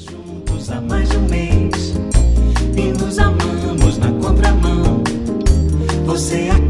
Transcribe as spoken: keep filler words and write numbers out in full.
Juntos há mais de um mês e nos amamos na contramão. Você